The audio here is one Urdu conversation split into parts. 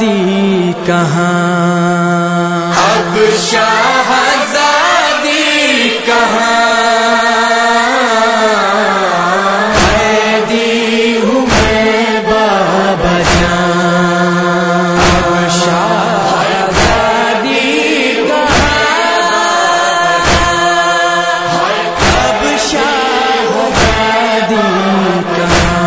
شہزادی کہاں، اب شہزادی کہاں، قیدی ہوں میں بابا جان، اب شہزادی کہاں، اب شہزادی کہاں،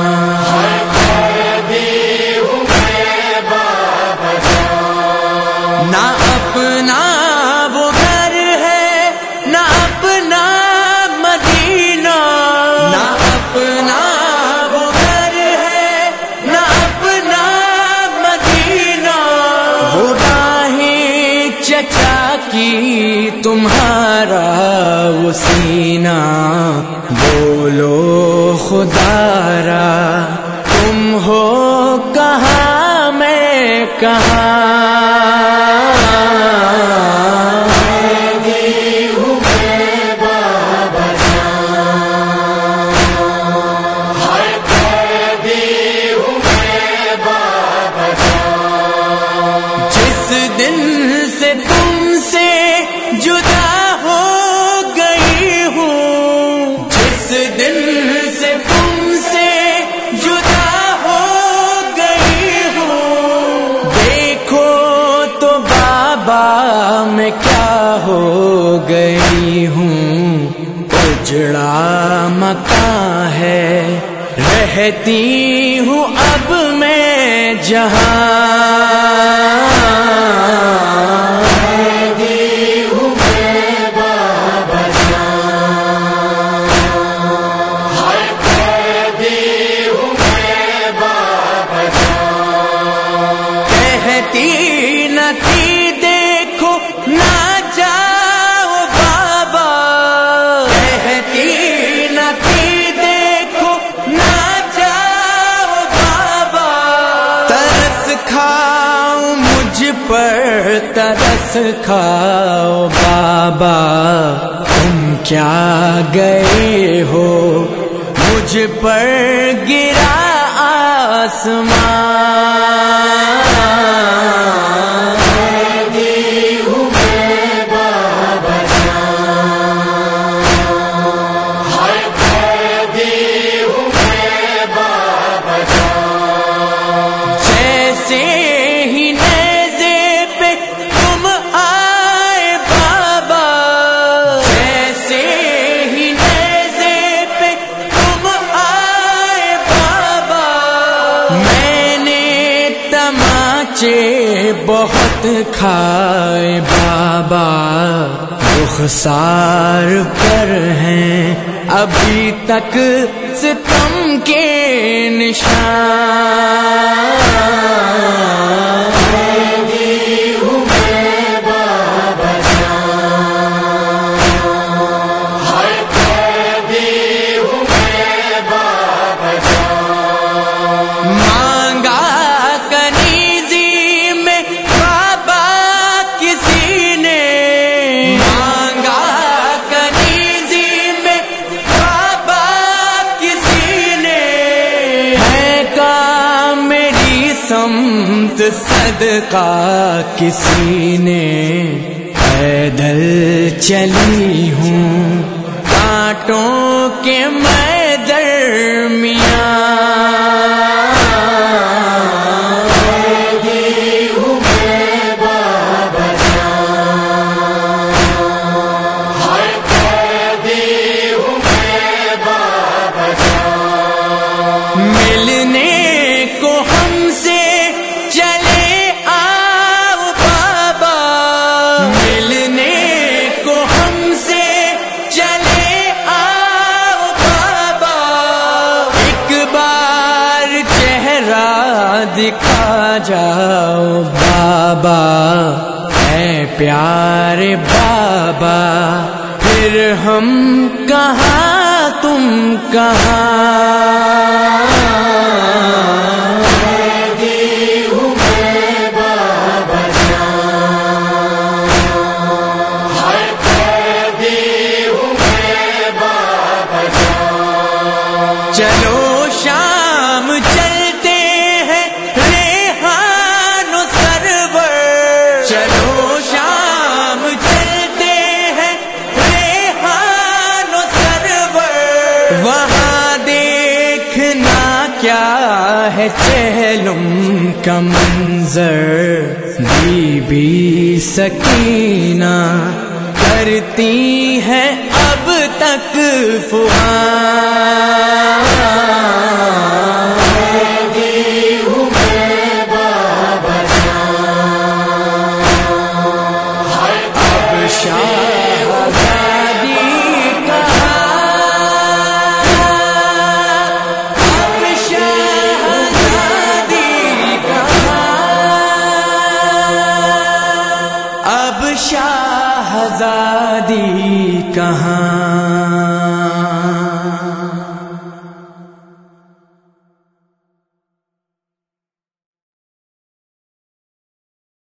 نہ اپنا وہ گھر ہے نہ اپنا مدینہ، نہ اپنا وہ گھر ہے نہ اپنا مدینہ، وہ راہیں چچا کی تمہارا وہ سینہ، بولو خدا را تم ہو کہاں میں کہاں، دن سے تم سے جدا ہو گئی ہوں، جس دن سے تم سے جدا ہو گئی ہوں، دیکھو تو بابا میں کیا ہو گئی ہوں، اجڑا مکان ہے رہتی ہوں اب میں جہاں، دیکھو نہ جاؤ بابا، کہتی نہ تھی دیکھو نہ جاؤ بابا، ترس کھاؤ مجھ پر ترس کھاؤ بابا، تم کیا گئے ہو مجھ پر گرا آسمان، بہت کھائے بابا، رخسار پر ہیں ابھی تک ستم کے نشان، صدقہ کسی نے پیدل چلی ہوں کانٹوں کے میں درمیان، ملنے کو ہم سے چلے آؤ بابا، ملنے کو ہم سے چلے آؤ بابا، ایک بار چہرہ دکھا جاؤ بابا، اے پیارے بابا، پھر ہم کہاں تم کہاں، چلو شام چلتے ہیں ریحان کا منظر بی بی سکینہ کرتی ہے اب تک فغان. اب شاہزادی کہاں